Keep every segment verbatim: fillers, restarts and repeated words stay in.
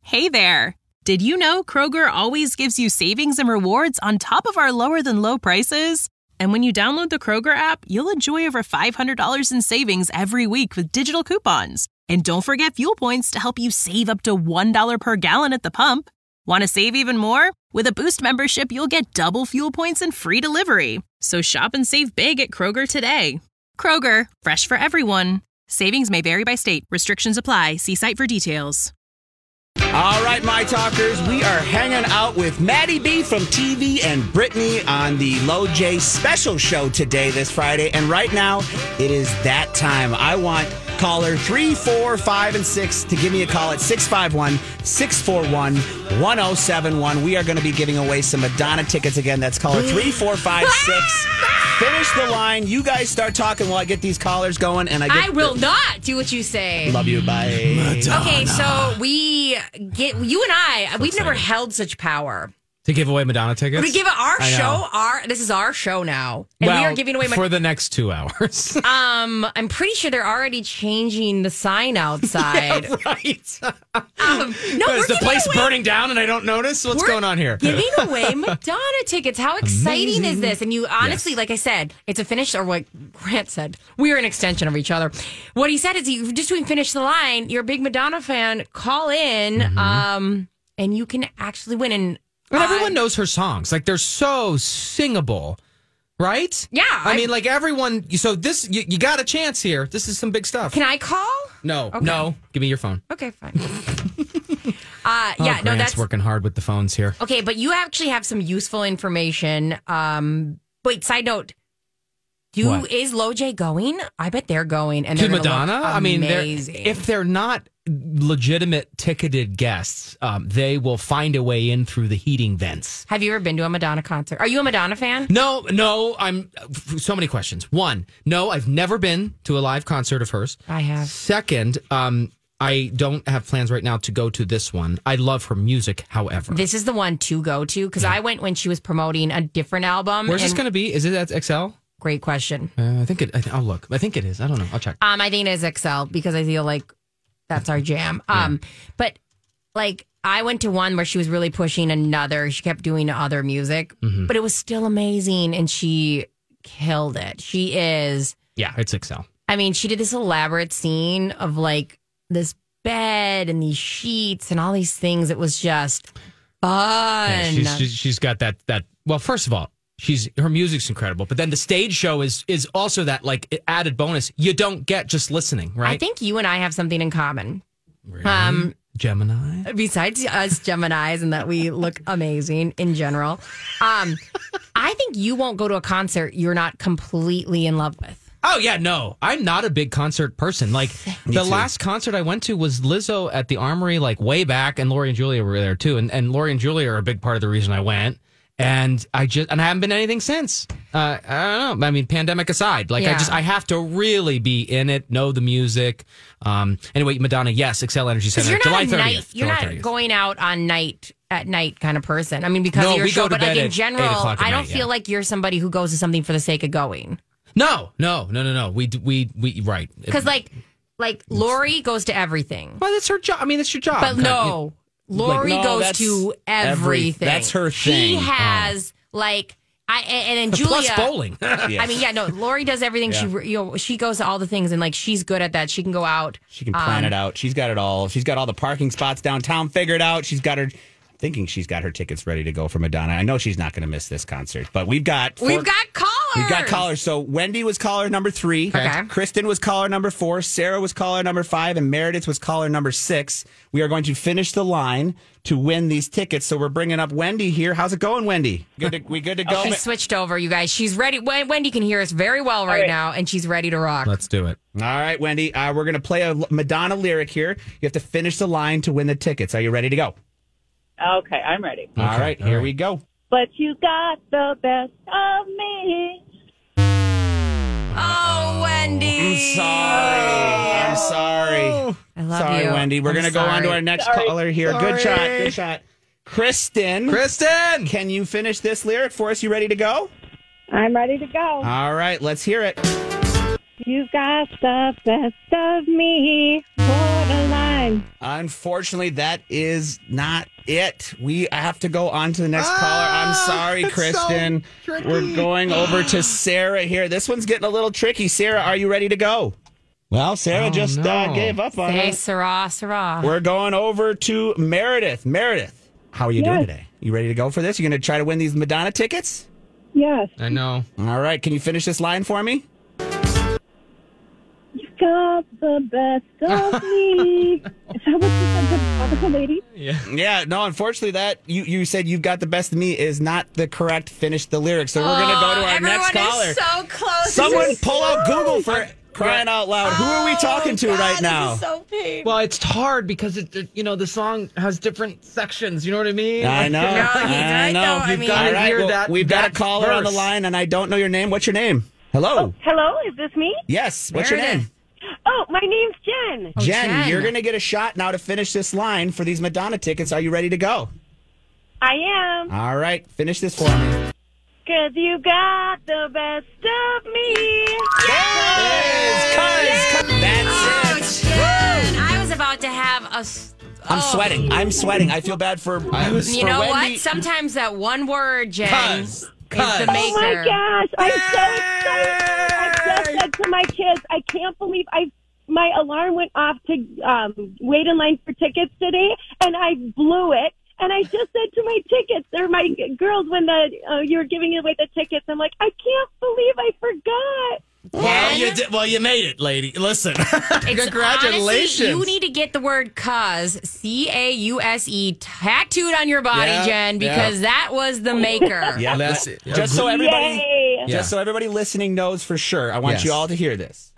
Hey there. Did you know Kroger always gives you savings and rewards on top of our lower than low prices? And when you download the Kroger app, you'll enjoy over five hundred dollars in savings every week with digital coupons. And don't forget fuel points to help you save up to one dollar per gallon at the pump. Want to save even more? With a Boost membership, you'll get double fuel points and free delivery. So shop and save big at Kroger today. Kroger, fresh for everyone. Savings may vary by state. Restrictions apply. See site for details. All right, my talkers, we are hanging out with Maddie B from T V and Brittany on the Low J special show today, this Friday. And right now, it is that time. I want caller three, four, five, and six to give me a call at six five one, six four one, one oh seven one. We are going to be giving away some Madonna tickets again. That's caller three, four, five, six. Finish the line. You guys start talking while I get these callers going. And I get I will the- not do what you say. Love you. Bye. Madonna. Okay, so we get, you and I, so we've excited. never held such power. To give away Madonna tickets? We give it our show. Our This is our show now. And well, we are giving away... for the next two hours. um, I'm pretty sure they're already changing the sign outside. Yeah, right. um, no, Is the place away, burning down and I don't notice? What's going on here? Giving away Madonna tickets. How exciting Amazing. is this? And you honestly, yes. like I said, it's a finish, or what Grant said. We are an extension of each other. What he said is, you just doing Finish the Line. You're a big Madonna fan. Call in, mm-hmm. um, and you can actually win. And But everyone knows her songs. Like, they're so singable, right? Yeah. I, I mean, like, everyone... So this... You, you got a chance here. This is some big stuff. Can I call? No. Okay. No. Give me your phone. Okay, fine. uh, oh, yeah, no, Grant's that's... working hard with the phones here. Okay, but you actually have some useful information. Um, wait, side note. Do what? Is Low J going? I bet they're going. And to Madonna? I mean, they're, if they're not legitimate ticketed guests, um, they will find a way in through the heating vents. Have you ever been to a Madonna concert? Are you a Madonna fan? No, no. I'm so many questions. One, no, I've never been to a live concert of hers. I have. Second, um, I don't have plans right now to go to this one. I love her music, however. This is the one to go to because yeah. I went when she was promoting a different album. Where's this going to be? Is it at X L? Great question. Uh, I think it. I th- I'll look. I think it is. I don't know. I'll check. Um, I think it is X L because I feel like that's our jam. Um, yeah. But like I went to one where she was really pushing another. She kept doing other music, mm-hmm. but it was still amazing, and she killed it. She is. Yeah, it's X L. I mean, she did this elaborate scene of like this bed and these sheets and all these things. It was just fun. Yeah, she's, she's she's got that that. Well, first of all. She's her music's incredible, but then the stage show is is also that like added bonus you don't get just listening, right? I think you and I have something in common. Really? Um, Gemini. Besides us Geminis, and that we look amazing in general. Um, I think you won't go to a concert you're not completely in love with. Oh yeah, no, I'm not a big concert person. Like the too. last concert I went to was Lizzo at the Armory, like way back, and Lori and Julia were there too, and and Lori and Julia are a big part of the reason I went. And I just and I haven't been anything since. Uh, I don't know. I mean, pandemic aside, like yeah. I just I have to really be in it, know the music. Um, anyway, Madonna, yes, Xcel Energy Center, you're July not thirtieth. Night, you're July not thirtieth. Going out on night at night kind of person. I mean, because no, of your we show, go to but bed like in at general, I don't night, feel yeah. like you're somebody who goes to something for the sake of going. No, no, no, no, no. We we we right because like like Lori goes to everything. Well, that's her job. I mean, that's your job. But no, Lori like, no, goes to everything. Every, that's her thing. She has. Oh. Like I and then Julia plus bowling. yes. I mean, yeah, no. Lori does everything. Yeah. She you know she goes to all the things and like she's good at that. She can go out. She can plan um, it out. She's got it all. She's got all the parking spots downtown figured out. She's got her. I'm thinking she's got her tickets ready to go for Madonna. I know she's not going to miss this concert, but we've got four, we've got callers. We've got callers. So Wendy was caller number three. Okay. Kristen was caller number four. Sarah was caller number five, and Meredith was caller number six. We are going to finish the line to win these tickets. So we're bringing up Wendy here. How's it going, Wendy? Good to, we good to go? She switched over, you guys. She's ready. Wendy can hear us very well right, right now, and she's ready to rock. Let's do it. All right, Wendy. Uh, we're going to play a Madonna lyric here. You have to finish the line to win the tickets. Are you ready to go? Okay, I'm ready. All okay, right, all here right. we go. But you got the best of me. Oh, Wendy. I'm sorry. I'm sorry. I love sorry, you. Wendy. We're going to go on to our next sorry. caller here. Sorry. Good shot. Good shot. Kristen. Kristen. Can you finish this lyric for us? You ready to go? I'm ready to go. All right, let's hear it. You got the best of me. Borderline time. Unfortunately, that is not it. We have to go on to the next caller. I'm sorry, Kristen. So We're going over to Sarah here. This one's getting a little tricky. Sarah, are you ready to go? Well, Sarah Oh, just no. uh, gave up on Hey, it. Sarah, Sarah. We're going over to Meredith. Meredith, how are you doing Yes. today? You ready to go for this? You going to try to win these Madonna tickets? Yes. I know. All right. Can you finish this line for me? You got the best of me. Is that what you said to the lady? Yeah. Yeah, no, unfortunately, that you, you said you've got the best of me is not the correct finish the lyrics. So we're going to go to our Everyone next caller. is so close. Someone This is pull out so- Google for crying out loud. Who are we talking to Oh, God, right now? This is so painful. Well, it's hard because it, it- you know, the song has different sections. You know what I mean? I know. No, he's I right, know. though. I You've mean- got Gotta All right, hear well, that- We've got a that caller on the verse. line, and I don't know your name. What's your name? Hello. Hello, is this me? Yes. What's your Meredith. name? Oh, my name's Jen. Oh, Jen, Jen. you're going to get a shot now to finish this line for these Madonna tickets. Are you ready to go? I am. All right. Finish this for me. Cause you got the best of me. Yes, cuz, cuz. That's it. Jen, I was about to have a. s- I'm oh. sweating. I'm sweating. I feel bad for. I was You for know Wendy. what? Sometimes that one word, Jen, Cuz. is Cuz. the Oh maker. my gosh, I'm so excited. I just said to my kids, I can't believe I my alarm went off to um, wait in line for tickets today, and I blew it. And I just said to my tickets, or my girls, when the uh, you were giving away the tickets, I'm like, I can't believe I forgot. Well, Jen? you did, well, you made it, lady. Listen. It's- Congratulations. Honestly, you need to get the word cuz, C A U S E, tattooed on your body, Yeah, Jen, because that was the maker. Yeah, That's- listen, just so everybody, Yay! Yeah. just so everybody listening knows for sure. I want Yes. you all to hear this.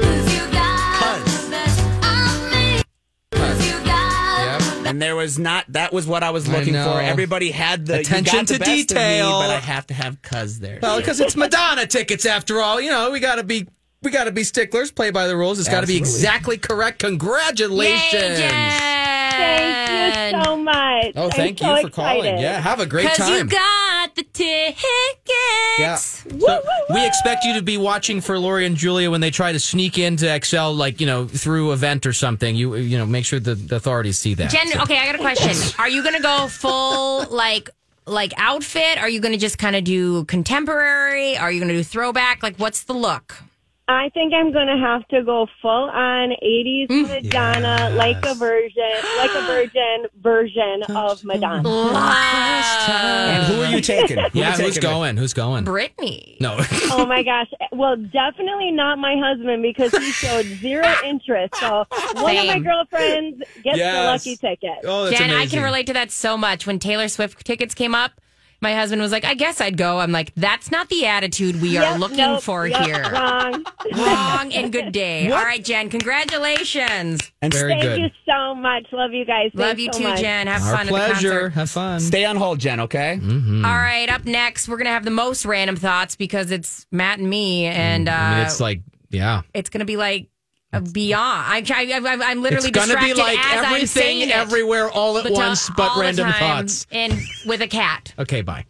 Yep. And there was not. That was what I was I looking know. for. Everybody had the Attention you got the to best of me, detail. but I have to have cuz there. Well, because it's Madonna tickets after all. You know, we got to be we got to be sticklers, play by the rules. It's got to be Absolutely. exactly correct. Congratulations. Yay, Jen! Thank you so much. Oh, thank I'm you so for calling. excited. Yeah, have a great Because you time. got the tickets. Yeah. So we expect you to be watching for Lori and Julia when they try to sneak into Excel, like, you know, through event or something. You you know, make sure the, the authorities see that. Jen, okay, I got a question. Are you going to go full, like, like outfit? Are you going to just kind of do contemporary? Are you going to do throwback? Like, what's the look? I think I'm going to have to go full on eighties Madonna, like a version, like a virgin version of Madonna. And who are you taking? Who Yeah, you taking who's with? going? Who's going? Brittany. No. Oh my gosh. Well, definitely not my husband because he showed zero interest. So one of my Same. girlfriends gets the Yes. lucky ticket. Oh, that's Jen, I amazing. can relate to that so much. When Taylor Swift tickets came up, my husband was like, I guess I'd go. I'm like, that's not the attitude we are Yep, looking nope, for yep, here. Wrong. Wrong and good day. All right, Jen, congratulations. And Very Thank good. you so much. Love you guys. Love Thanks you so too, much. Jen. Have Our fun pleasure. at the concert. Have fun. Stay on hold, Jen. Okay. Mm-hmm. All right, up next, we're going to have the most random thoughts because it's Matt and me, and uh, I mean, it's like, yeah. it's going to be like a beyond. I'm, I, I, I'm literally It's gonna distracted be like as I'm saying everything, it. everywhere, all at But, uh, once, but all the random time, thoughts. And with a cat. Okay, bye.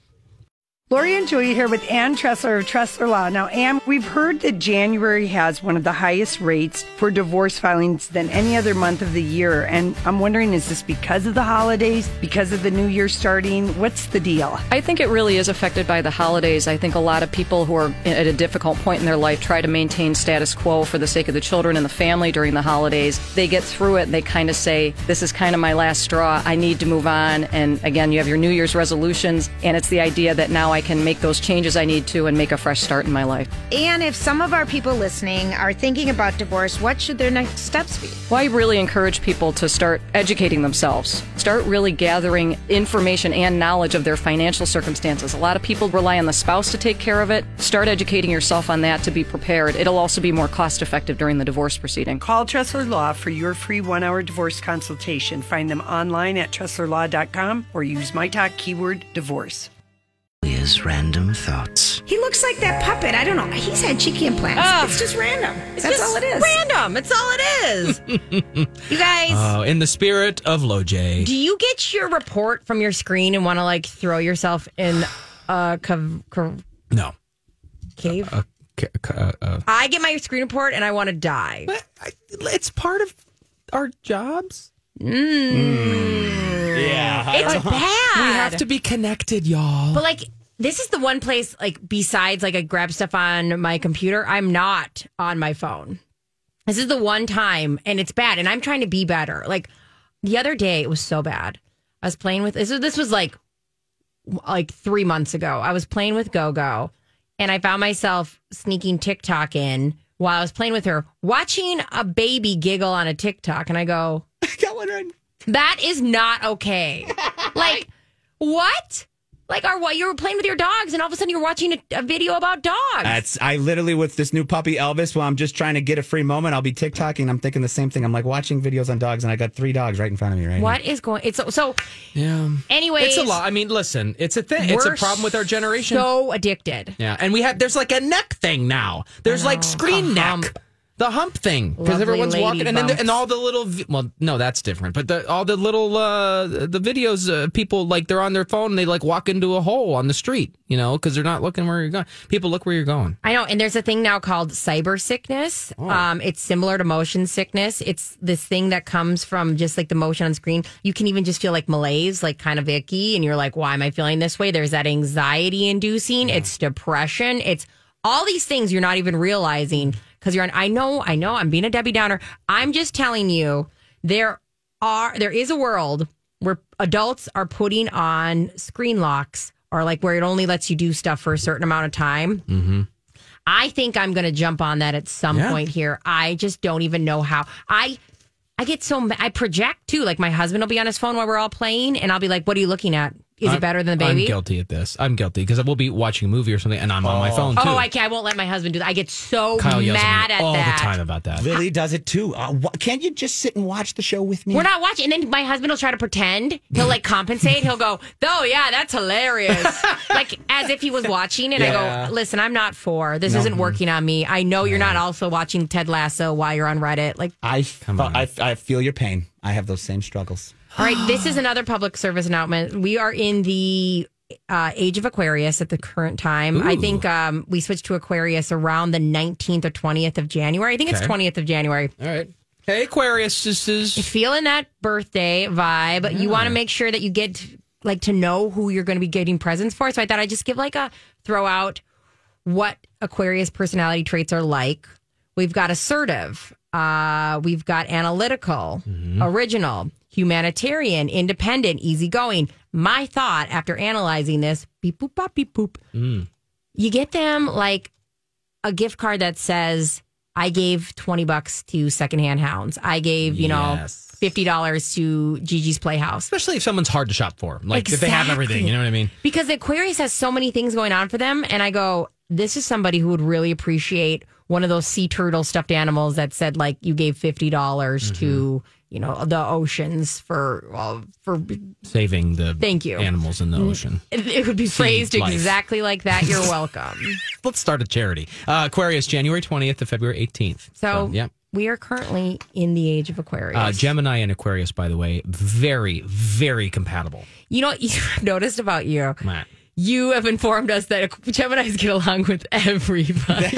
Lori and Julia here with Ann Tressler of Tressler Law. Now, Ann, we've heard that January has one of the highest rates for divorce filings than any other month of the year. And I'm wondering, is this because of the holidays, because of the new year starting? What's the deal? I think it really is affected by the holidays. I think a lot of people who are at a difficult point in their life try to maintain status quo for the sake of the children and the family during the holidays. They get through it and they kind of say, this is kind of my last straw. I need to move on. And again, you have your New Year's resolutions, and it's the idea that now I can make those changes I need to and make a fresh start in my life. And if some of our people listening are thinking about divorce, what should their next steps be? Well, I really encourage people to start educating themselves. Start really gathering information and knowledge of their financial circumstances. A lot of people rely on the spouse to take care of it. Start educating yourself on that to be prepared. It'll also be more cost effective during the divorce proceeding. Call Tressler Law for your free one-hour divorce consultation. Find them online at tressler law dot com or use my talk keyword divorce. Julia's random thoughts. He looks like that puppet. I don't know. He's had cheeky implants. Ugh. It's just random. It's That's just all it is. random. It's all it is. You guys, Oh, in the spirit of Lo J. do you get your report from your screen and want to like throw yourself in a cav- cav- No. cave? Uh, c- c- uh, uh, I get my screen report and I want to die. but I, it's part of our jobs. Mm. Yeah. It's bad. We have to be connected, y'all. But like, this is the one place, like, besides like I grab stuff on my computer, I'm not on my phone. This is the one time, and it's bad, and I'm trying to be better. Like, the other day, it was so bad. I was playing with, this was, this was like, like three months ago. I was playing with Go-Go, and I found myself sneaking TikTok in while I was playing with her, watching a baby giggle on a TikTok, and I go, I got one right. that is not okay. Like, what? Like, or what? You were playing with your dogs, and all of a sudden you're watching a, a video about dogs. That's I literally with this new puppy Elvis. While I'm just trying to get a free moment, I'll be TikToking. I'm thinking the same thing. I'm like watching videos on dogs, and I got three dogs right in front of me right What now. is going? It's so. so Yeah. Anyways, It's a lot. I mean, listen, it's a thing. It's a we're problem with our generation. So addicted. Yeah, and we have there's like a neck thing now. There's like screen a neck. hump. The hump thing, because Lovely everyone's lady walking, and then the, bumps. and all the little vi- well, no, that's different. But the, all the little uh, the videos, uh, people like they're on their phone and they like walk into a hole on the street, you know, because they're not looking where you're going. People look where you're going. I know, and there's a thing now called cyber sickness. Oh. Um, it's similar to motion sickness. It's this thing that comes from just like the motion on screen. You can even just feel like malaise, like kind of icky, and you're like, why am I feeling this way? There's that anxiety inducing. Yeah. It's depression. It's all these things you're not even realizing because you're on. I know, I know. I'm being a Debbie Downer. I'm just telling you, there are there is a world where adults are putting on screen locks or like where it only lets you do stuff for a certain amount of time. Mm-hmm. I think I'm going to jump on that at some Yeah. point here. I just don't even know how. I I get so ma- I project too. Like my husband will be on his phone while we're all playing, and I'll be like, "What are you looking at? Is I'm, it better than the baby?" I'm guilty at this. I'm guilty because we'll be watching a movie or something, and I'm on my phone too. Oh, I can't. I won't let my husband do that. I get so Kyle yells mad at me at all that. the time about that. Lily does it too. Uh, wh- can't you just sit and watch the show with me? We're not watching. And then my husband will try to pretend. He'll like compensate. He'll go, "Oh, yeah, that's hilarious." Like as if he was watching. And Yeah. I go, "Listen, I'm not for. This No. isn't working on me. I know you're not also watching Ted Lasso while you're on Reddit." Like, I, Come fe- on. I, I feel your pain. I have those same struggles. all right, this is another public service announcement. We are in the uh, age of Aquarius at the current time. I Ooh. think um, we switched to Aquarius around the nineteenth or twentieth of January. I think it's Okay. twentieth of January. All right. Hey, Aquarius, this is Feeling that birthday vibe. You want to make sure that you get like to know who you're going to be getting presents for. So I thought I'd just give like a throw out what Aquarius personality traits are like. We've got assertive. Uh, we've got analytical, original, humanitarian, independent, easygoing. My thought after analyzing this, beep boop bop beep boop. You get them like a gift card that says, I gave twenty bucks to Secondhand Hounds. I gave, you know, Yes. fifty dollars to Gigi's Playhouse. especially if someone's hard to shop for. Like if they have everything, you know what I mean? Because Aquarius has so many things going on for them. And I go, this is somebody who would really appreciate one of those sea turtle stuffed animals that said, like, you gave fifty dollars to, you know, the oceans for, well, for, Saving the Thank you. animals in the ocean. it, it would be phrased life. exactly like that. You're welcome. Let's start a charity. Uh, Aquarius, January twentieth to February eighteenth. So, yeah. we are currently in the age of Aquarius. Uh, Gemini and Aquarius, by the way, very, very compatible. You know what you've noticed about you? Matt. You have informed us that Geminis get along with everybody.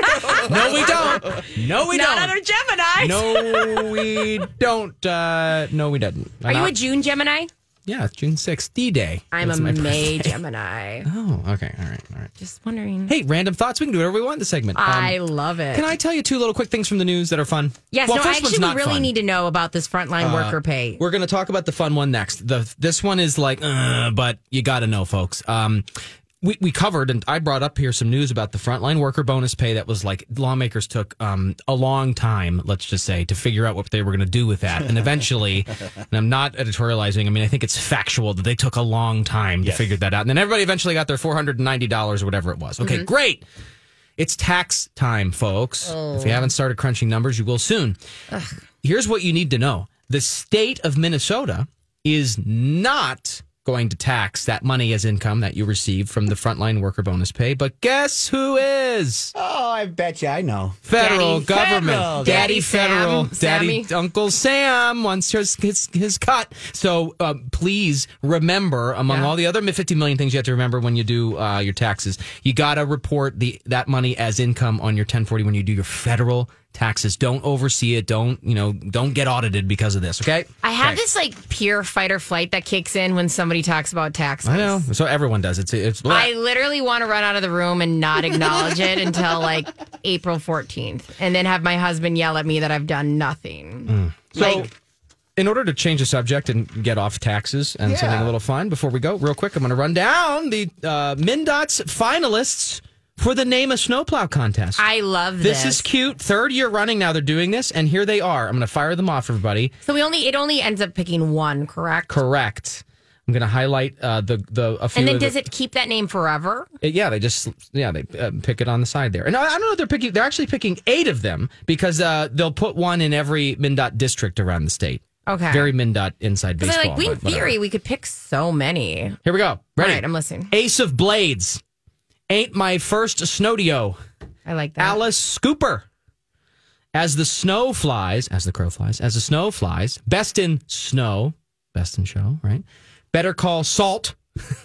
No, we don't. No, we Not don't. other Geminis. No, we don't. Uh, no, we didn't. Are you a June Gemini? Yeah, it's June sixth, D-Day. I'm That's a my May birthday. Gemini. Oh, okay. All right. All right. Just wondering. Hey, random thoughts. We can do whatever we want in the segment. Um, I love it. Can I tell you two little quick things from the news that are fun? Yes, Well, no, first one's actually, we not really fun. need to know about this frontline Uh, worker pay. We're going to talk about the fun one next. The This one is like, uh, but you got to know, folks. Um, we, we covered, and I brought up here some news about the frontline worker bonus pay that was like lawmakers took um, a long time, let's just say, to figure out what they were going to do with that. And eventually, and I'm not editorializing, I mean, I think it's factual that they took a long time to figure that out. And then everybody eventually got their four hundred ninety dollars or whatever it was. Okay, great. It's tax time, folks. If you haven't started crunching numbers, you will soon. Here's what you need to know. The state of Minnesota is not going to tax that money as income that you receive from the frontline worker bonus pay. But guess who is? Oh, I bet you I know. Federal Daddy government. Federal. Daddy, Daddy federal. Sam. Daddy Sammy. Uncle Sam wants his, his, his cut. So uh, please remember, among Yeah. all the other fifty million things you have to remember when you do uh, your taxes, you got to report the that money as income on your ten forty when you do your federal taxes. Don't oversee it. Don't, you know, don't get audited because of this, okay? I have okay. this like pure fight or flight that kicks in when somebody talks about taxes. I know. So everyone does. It's it's. I literally want to run out of the room and not acknowledge it until like April fourteenth, and then have my husband yell at me that I've done nothing. Mm. So, like, in order to change the subject and get off taxes and Yeah. something a little fun, before we go, real quick, I'm going to run down the uh, MnDOT's finalists for the Name a Snowplow contest. I love This this. is cute. Third year running now they're doing this, and here they are. I'm going to fire them off, everybody. So we only it only ends up picking one, correct? Correct. I'm going to highlight uh, the the a few. And then of the- does it keep that name forever? Uh, Yeah, they just yeah they uh, pick it on the side there, and I, I don't know if they're picking. They're actually picking eight of them because uh, they'll put one in every MnDOT district around the state. Okay. Very MnDOT inside Because baseball. like we in but whatever. theory we could pick so many. Here we go. Ready? All right, I'm listening. Ace of Blades. Ain't my first snowdio. I like that. Alice Scooper. As the snow flies, as the crow flies, as the snow flies, best in snow, best in show, right? Better Call Salt.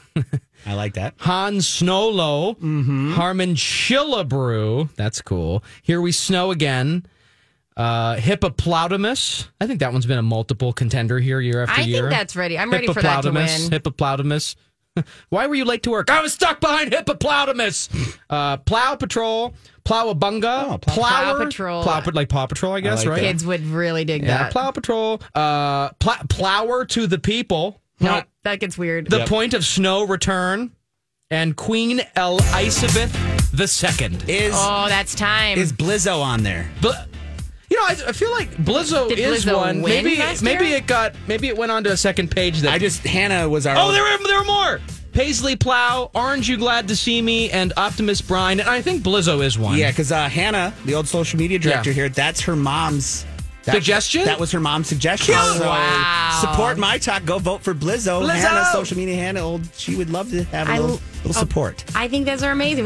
I like that. Han Snowlow. Mm-hmm. Harmon Chillabrew. That's cool. Here we snow again. Uh, Hippopotamus. I think that one's been a multiple contender here year after I year. think that's ready. I'm ready for that to Hippopotamus. win. Hippopotamus. Why were you late to work? I was stuck behind Hippopotamus. Uh, Plow Patrol. Plowabunga. Oh, Plow- Plower. Plow Patrol. Plow, like Paw Patrol, I guess, like right? that. Kids would really dig Yeah, that. Plow Patrol. Uh, pl- plower to the People. No, that gets weird. The Yep. Point of Snow Return. And Queen Elizabeth the Second. Is oh, that's time. is Blizzo on there? But you know, I, I feel like Blizzo Did is Blizzo one. win Maybe last maybe year? it got maybe it went on to a second page. That I just Hannah was our. oh, there were there were more. Paisley Plow, Aren't You Glad to See Me, and Optimus Brine, and I think Blizzo is one. Yeah, because uh, Hannah, the old social media director Yeah. here, that's her mom's that, Suggestion? That was her mom's suggestion. Oh, So wow. support my talk. Go vote for Blizzo. Blizzo! Hannah, social media Hannah, old, she would love to have a I- little, little oh. support. I think those are amazing.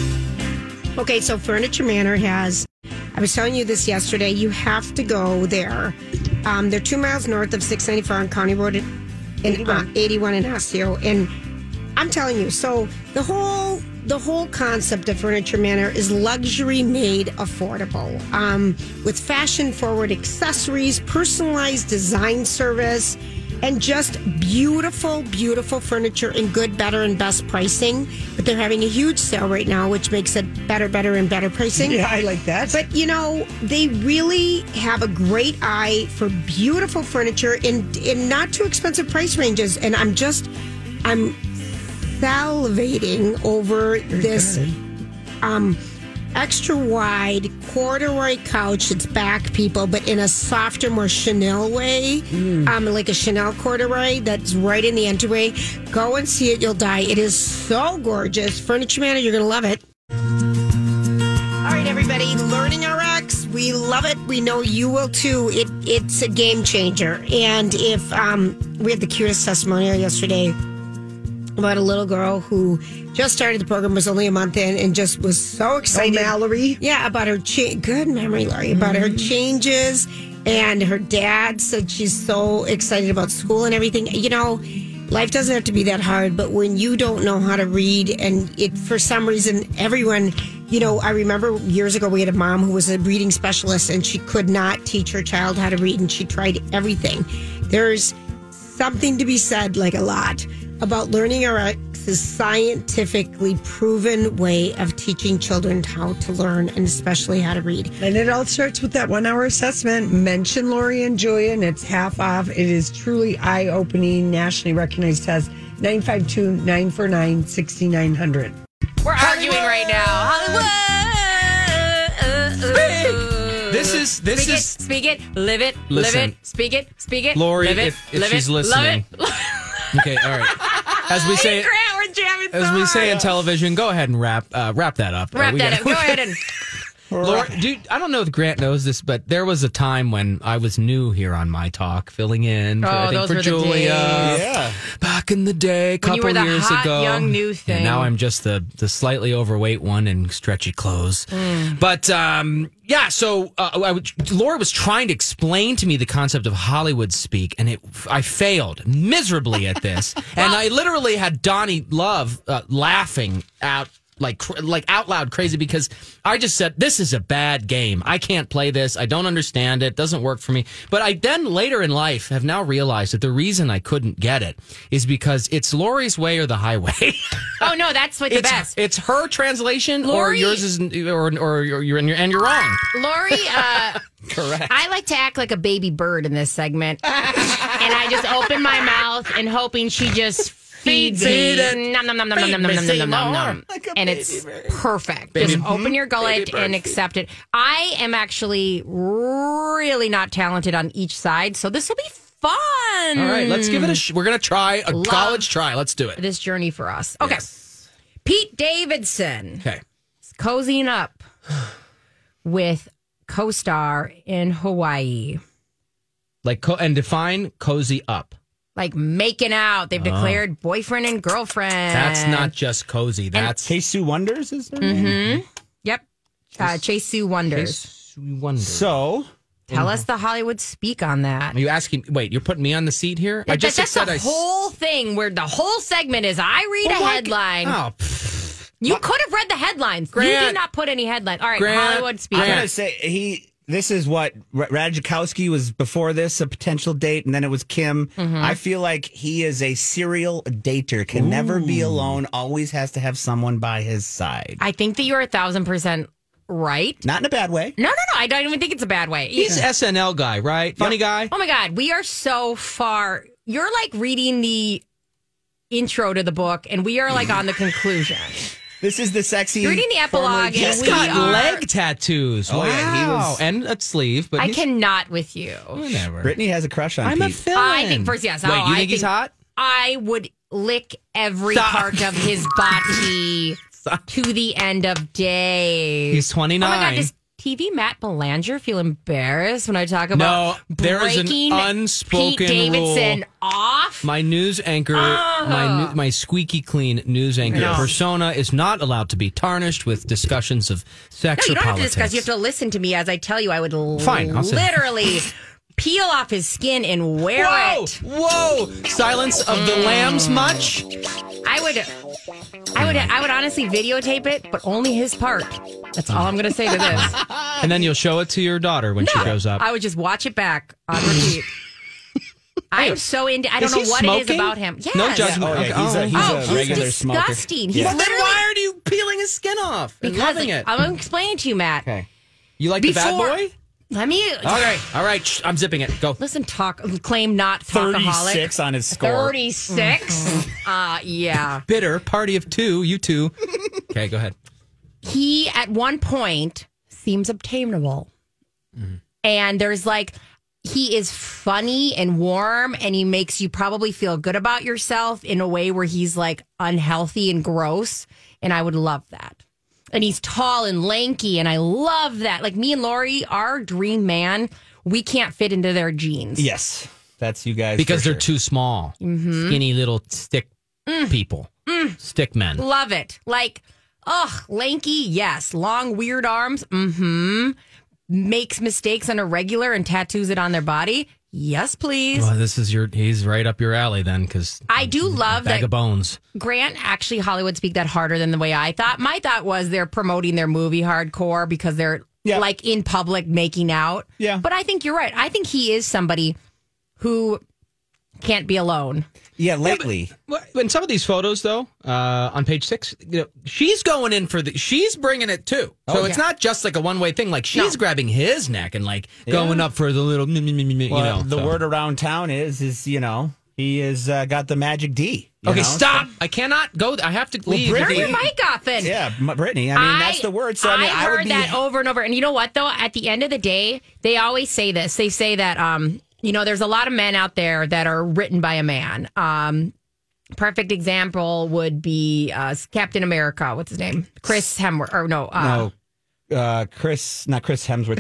Okay, so Furniture Manor has, I was telling you this yesterday, you have to go there. Um, they're two miles north of six ninety-four on County Road in, in uh, eighty-one in Osseo. And I'm telling you, so the whole the whole concept of Furniture Manor is luxury made affordable, um, with fashion forward accessories, personalized design service, and just beautiful, beautiful furniture in good, better, and best pricing. But they're having a huge sale right now, which makes it better, better, and better pricing. Yeah, I like that. But you know, they really have a great eye for beautiful furniture in in not too expensive price ranges. And I'm just, I'm salivating over this um, extra wide corduroy couch. It's back, people, but in a softer, more Chanel way, um, like a Chanel corduroy that's right in the entryway. Go and see it; you'll die. It is so gorgeous. Furniture Manor, you're gonna love it. All right, everybody, Learning R X, we love it. We know you will too. It it's a game changer. And if um, we had the cutest testimonial yesterday about a little girl who just started the program, was only a month in, and just was so excited. Oh, Mallory? Yeah, about her cha- good memory, Laurie, about her changes. And her dad said she's so excited about school and everything. You know, life doesn't have to be that hard, but when you don't know how to read, and it for some reason, everyone, you know, I remember years ago we had a mom who was a reading specialist, and she could not teach her child how to read, and she tried everything. There's something to be said, like a lot, about Learning R X's scientifically proven way of teaching children how to learn, and especially how to read. And it all starts with that one hour assessment. Mention Lori and Julia, and it's half off. It is truly eye opening, nationally recognized test. nine five two, nine four nine, six nine zero zero. We're arguing right now. Hollywood. This is this speak is it, speak it, live it, Listen. live it, speak it, speak it. Lori, live it, if, if live she's it, listening. love it. Okay, all right. As we say, Grant, we're jamming so as we say in hard. television, go ahead and wrap uh, wrap that up. Uh, Wrap we that got- up. Go ahead and. Laura, dude, I don't know if Grant knows this, but there was a time when I was new here on My Talk, filling in for, Oh, I think those for were the Julia. days. Yeah. Back in the day, a When couple you were the years hot, ago. young, new thing. And now I'm just the the slightly overweight one in stretchy clothes. Mm. But um, yeah, so uh, I would, Laura was trying to explain to me the concept of Hollywood speak, and it I failed miserably at this. And I literally had Donnie Love uh, laughing out like cr- like out loud crazy because I just said, this is a bad game. I can't play this. I don't understand it. It doesn't work for me. But I then later in life have now realized that the reason I couldn't get it is because it's Lori's way or the highway. Oh, no, that's what the it's, best. It's her translation or Lori- yours is, or, or, or you're, and you're, and you're wrong. Lori, uh, correct. I like to act like a baby bird in this segment. And I just open my mouth and hoping she just feeds me. Nom, nom, nom, nom, nom, nom, nom, nom, nom, nom, nom. And it's perfect. Baby- Just open your gullet Baby bird and accept it. I am actually really not talented on each side, so this will be fun. All right, let's give it a sh- we're going to try a Love college try. Let's do it. This journey for us. Okay. Yes. Pete Davidson. Okay. Cozying up with co-star in Hawaii. Like, co- and define cozy up. Like making out. They've declared boyfriend and girlfriend. That's not just cozy. That's Chase Sue Wonders is there? Mm-hmm. Yep. Uh, Chase Sue Wonders. Chase Wonder. So, Tell us the Hollywood speak on that. Are you asking? Wait, you're putting me on the seat here? That, I just that's said the I. whole thing where the whole segment is I read Well, a why- headline. Oh, You could have read the headlines. You Grant. did not put any headline. All right, Grant. Hollywood speak. I'm gonna say he. This is what R- Radzikowski was before this, a potential date, and then it was Kim. Mm-hmm. I feel like he is a serial dater, can never be alone, always has to have someone by his side. I think that you're a thousand percent right. Not in a bad way. No, no, no. I don't even think it's a bad way. he's S N L guy, right? Funny guy. Oh my God, we are so far. You're like reading the intro to the book, and we are like on the conclusion. This is the sexy. You're reading the epilogue, former- and He's we got are- leg tattoos. Oh, wow. yeah, he was- and a sleeve, but I he's, cannot with you. whatever. Brittany has a crush on I'm a Pete. villain. I think first, yes. Wait, oh, you I think he's hot? I would lick every Stop. part of his body to the end of days. He's twenty-nine. Oh my God, does T V Matt Belanger feel embarrassed when I talk about No, there is an breaking unspoken Pete Davidson rule. off? My news anchor, my new- my squeaky clean news anchor No. persona is not allowed to be tarnished with discussions of sex No, you or don't have to politics. discuss. You have to listen to me as I tell you. I would Fine, I'll sit. literally peel off his skin and wear Whoa! it. Whoa! Silence of the lambs much? I would, I would, I would honestly videotape it, but only his part. That's all I'm going to say to this. And then you'll show it to your daughter when she No, grows up. I would just watch it back on repeat. I'm so into. I don't Is know he what it is smoking? about him. Yes. No judgment. Oh, yeah, Okay. he's a, he's Oh, a he's regular smoker. disgusting. He's Yeah. Well, then literally- why are you peeling his skin off and Because loving like, it? I'm explaining to you, Matt. Okay. You like the bad Before- boy? Let me. All right. All right. Shh, I'm zipping it. Go. Listen, talk. Claim not talkaholic. thirty-six on his score. thirty-six. uh, yeah. Bitter party of two. You two. Okay, go ahead. He at one point seems obtainable, and there's like he is funny and warm, and he makes you probably feel good about yourself in a way where he's like unhealthy and gross, and I would love that. And he's tall and lanky, and I love that. Like me and Lori, our dream man, we can't fit into their jeans. Yes, that's you guys. Because for they're sure. too small. Skinny little stick people. Stick men. Love it. Like, ugh, lanky, yes. Long, weird arms, mm-hmm. Makes mistakes on a regular and tattoos it on their body. Yes, please. Well, this is your, he's right up your alley then, because I do love bag that of bones. Grant actually Hollywood speak that harder than the way I thought. My thought was they're promoting their movie hardcore because they're Yeah. like in public making out. Yeah. But I think you're right. I think he is somebody who can't be alone. Yeah, lately. Well, in some of these photos, though, uh, on page six, you know, she's going in for the. She's bringing it too. So Oh, it's yeah. not just like a one way thing. Like she's No. grabbing his neck and like going up for the little. You Well, know, the so. word around town is, is you know, he has uh, got the magic D. you Okay, know? stop! I cannot go. I have to leave. Brittany- Turn your mic off and Yeah, M- Brittany. I mean, that's the word. So I, mean, I heard would be. that over and over. And you know what, though? At the end of the day, they always say this. They say that, um, you know, there's a lot of men out there that are written by a man. Um, perfect example would be uh, Captain America. What's his name? Chris Hemsworth. Or no. Uh, no, uh, Chris, not Chris Hemsworth.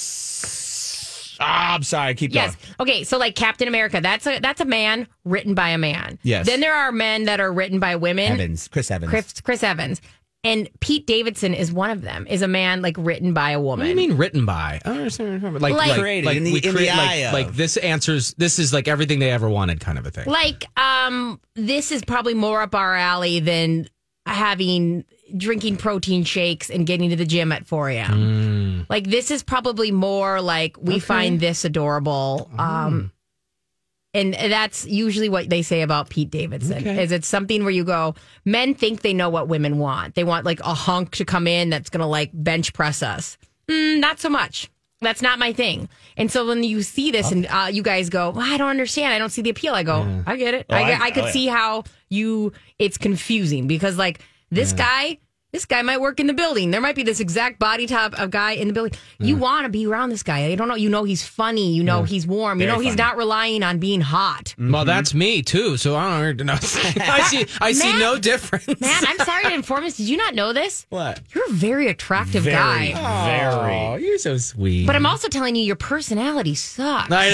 Chris. Ah, I'm sorry. Keep going. Yes. Okay. So, like Captain America, that's a that's a man written by a man. Yes. Then there are men that are written by women. Evans. Chris Evans. Chris, Chris Evans. And Pete Davidson is one of them. Is a man like written by a woman. What do you mean written by? I don't understand. Like, Like- Created in the- we in the create- eye like, of. like this answers. This is like everything they ever wanted, kind of a thing. Like, um, this is probably more up our alley than having drinking protein shakes and getting to the gym at four a.m. Mm. Like, this is probably more like we Okay. find this adorable. Um, and that's usually what they say about Pete Davidson. Okay. Is it's something where you go, men think they know what women want. They want like a hunk to come in that's going to like bench press us. Mm, not so much. That's not my thing. And so when you see this and uh, you guys go, well, I don't understand. I don't see the appeal. I go, Yeah. I get it. Oh, I, I- I could oh, yeah. see how you, it's confusing because like this guy, this guy might work in the building. There might be this exact body type of guy in the building. You want to be around this guy. You don't know. You know he's funny. You know he's warm. You Very know he's funny. not relying on being hot. Well, that's me too. So I don't know. I see. I see Matt- no difference. Man, I'm sorry to inform you. Did you not know this? What? You're a very attractive Very, guy. very. Oh, you're so sweet. But I'm also telling you, your personality sucks. I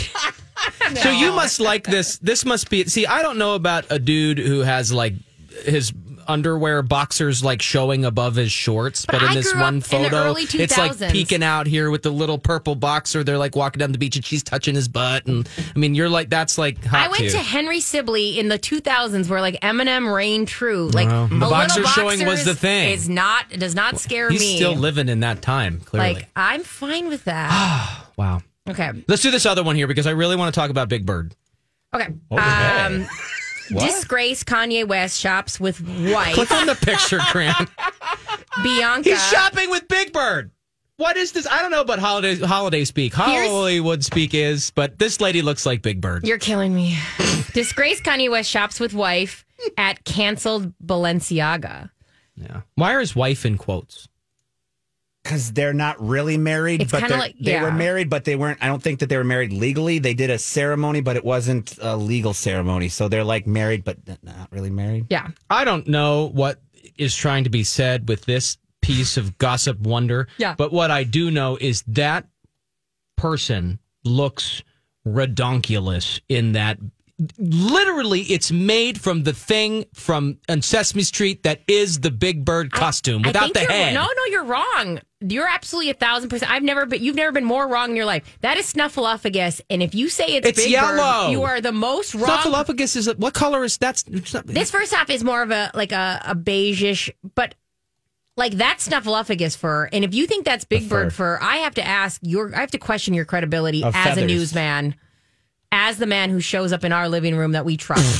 know. So you must like this. This must be. See, I don't know about a dude who has like his underwear boxers like showing above his shorts, but, But in I this grew one up in the photo, early it's like two thousands. peeking out here with the little purple boxer. They're like walking down the beach and she's touching his butt, and I mean, you're like that's like hot I went too. to Henry Sibley in the two thousands where like Eminem reigned true. Like Well, a the little boxer showing was boxers the thing. Is not it does not scare He's me. still living in that time. Clearly, Like I'm fine with that. wow. Okay. Let's do this other one here because I really want to talk about Big Bird. Okay. Um, disgrace Kanye West shops with wife Click on the picture, Grant. Bianca. He's shopping with Big Bird. What is this? I don't know about holiday holiday speak. Here's- Hollywood speak is, but this lady looks like Big Bird. You're killing me. Disgrace Kanye West shops with wife at canceled Balenciaga. Yeah. Why are his wife in quotes? Because they're not really married, It's but kinda they're- like- they were yeah. married, but they weren't. I don't think that they were married legally. They did a ceremony, but it wasn't a legal ceremony. So they're like married, but not really married. Yeah. I don't know what is trying to be said with this piece of gossip wonder. Yeah. But what I do know is that person looks redonkulous in that. Literally, it's made from the thing from on Sesame Street that is the Big Bird costume I without think the you're- head. No, no, you're wrong. You're absolutely a thousand percent. I've never been. You've never been more wrong in your life. That is Snuffleupagus, and if you say it's, It's Big yellow. Bird, you are the most wrong. Snuffleupagus is what color is that's? This first half is more of a like a, a beigeish, but like that's Snuffleupagus fur. And if you think that's Big Bird fur, I have to ask your. I have to question your credibility Of as a feathers. newsman, as the man who shows up in our living room that we trust.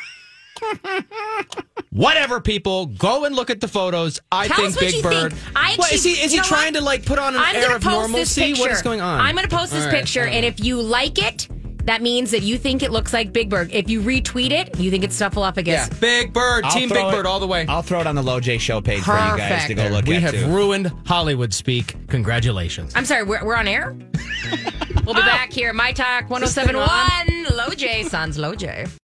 Whatever, people, go and look at the photos. I Tell think us what Big you Bird. think. I What, is he? actually- Is you he know trying what? to like put on an I'm air gonna of post normalcy? this picture. What is going on? I'm going to post this All right, picture, all right. and if you like it, that means that you think it looks like Big Bird. If you retweet it, you think it's Snuffleupagus. Yeah, Big Bird, I'll Team throw Big it- Bird, all the way. I'll throw it on the Low J Show page for you guys to go Perfect. look we at. have too. ruined Hollywood speak. Congratulations. I'm sorry, we're, we're on air? We'll be back here at My Talk ten seventy-one. Low J, Sans Low J.